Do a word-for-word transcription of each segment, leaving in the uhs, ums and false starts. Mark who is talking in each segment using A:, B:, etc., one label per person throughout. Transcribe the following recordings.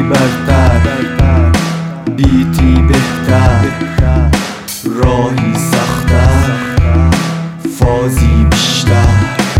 A: برتر، بیتی بهتر، راهی سختر، فازی بیشتر.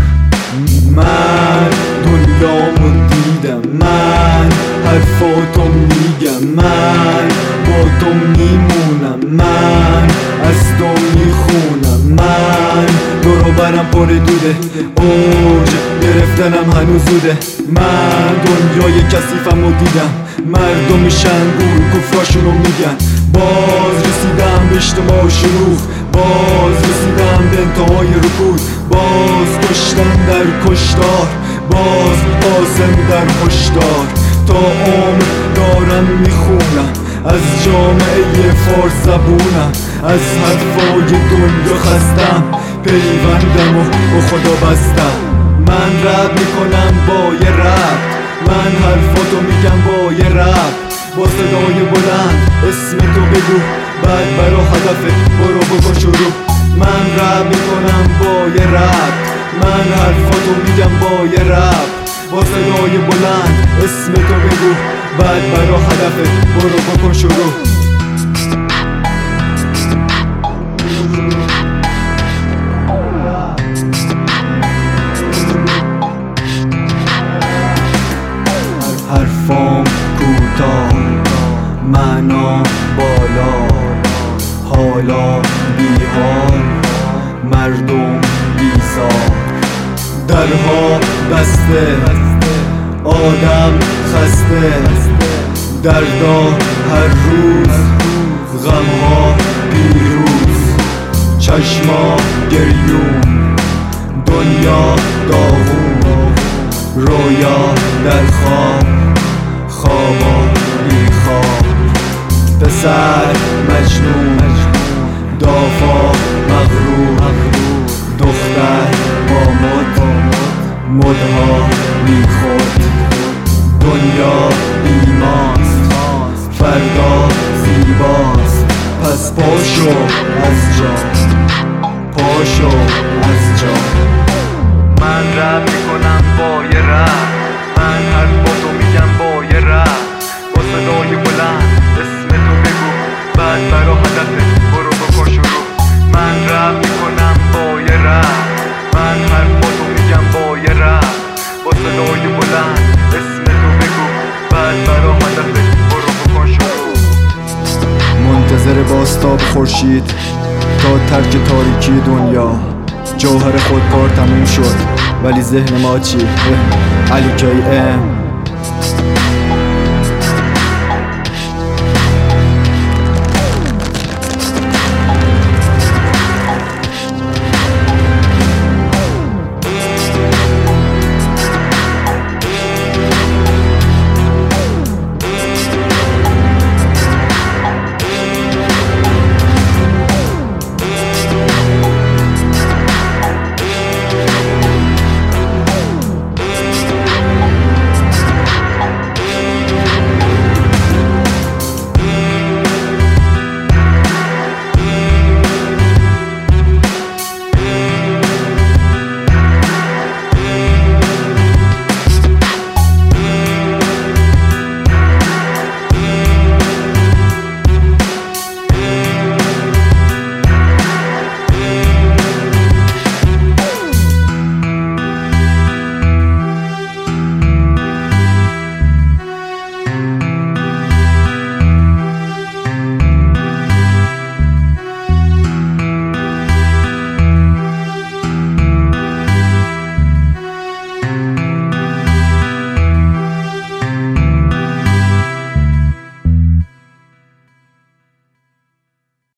A: من دنیامو دیدم، من حرفاتو میگم، من با تو میمونم، من از تو میخونم، من دورو برم پر دوده، اوج گرفتنم هنوز زوده. من دنیای کثیفمو دیدم، مردم میشن گول کفراشونو میگن. باز رسیدم به اجتماع شروع، باز رسیدم به انتهای رکود، باز کشتن در کشتار، باز قاسم در هشدار. تا عمر دارم میخونم از جامعه فارس زبونم، از حرفای دنیا خستم، پیوندم و با خدا بستم. من رپ میکنم با یه رپ، من حرفاتو میگم با یه رپ، با صدای بلند اسم تو بگو، بعد برا هدفت برو بکن شروع. من رپ میکنم با یه رپ، من حرفاتو میگم با یه رپ، با صدای بلند اسم تو بگو، بعد برا هدفت برو بکن شروع. حرفام کوتاه، معنا بالا، حالا بیحال، مردم بیزار. درها بسته، آدم خسته، دردا هر روز، غمها پیروز، چشما گریون، دنیا داغون، رویا در خواب، خوابا بی خواب. پسر مجنون، دافا مغرور، دختر با مد، مدها بی خود. دنیا بیماست، فردا زیباست، پس پاشو از جا، پاشو از جا. من رپ میکنم با یه رپ، من حرفاتو میگم با یه رپ، با صدای بلند اسم تو بگو، بعد برا هدفت برو بکن شروع. من رپ میکنم با یه رپ، من حرفاتو میگم با یه رپ، با صدای بلند اسم تو بگو، بعد برا هدفت برو بکن شروع. منتظر باستاب خورشید تا ترک تاریکی دنیا، جوهر خودکار تموم شد ولی ذهن ما چی؟ علی کی ام